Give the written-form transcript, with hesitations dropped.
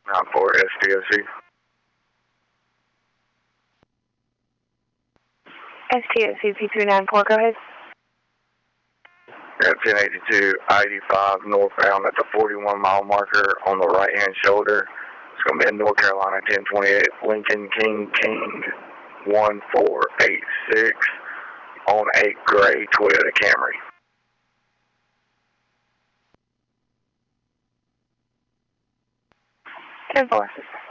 Not for STOC. STOC P394, go ahead. At 1082, I-85 northbound at the 41 mile marker on the right hand shoulder. It's going to be in North Carolina 1028, Lincoln King 1486 on a gray Toyota Camry. 10-4.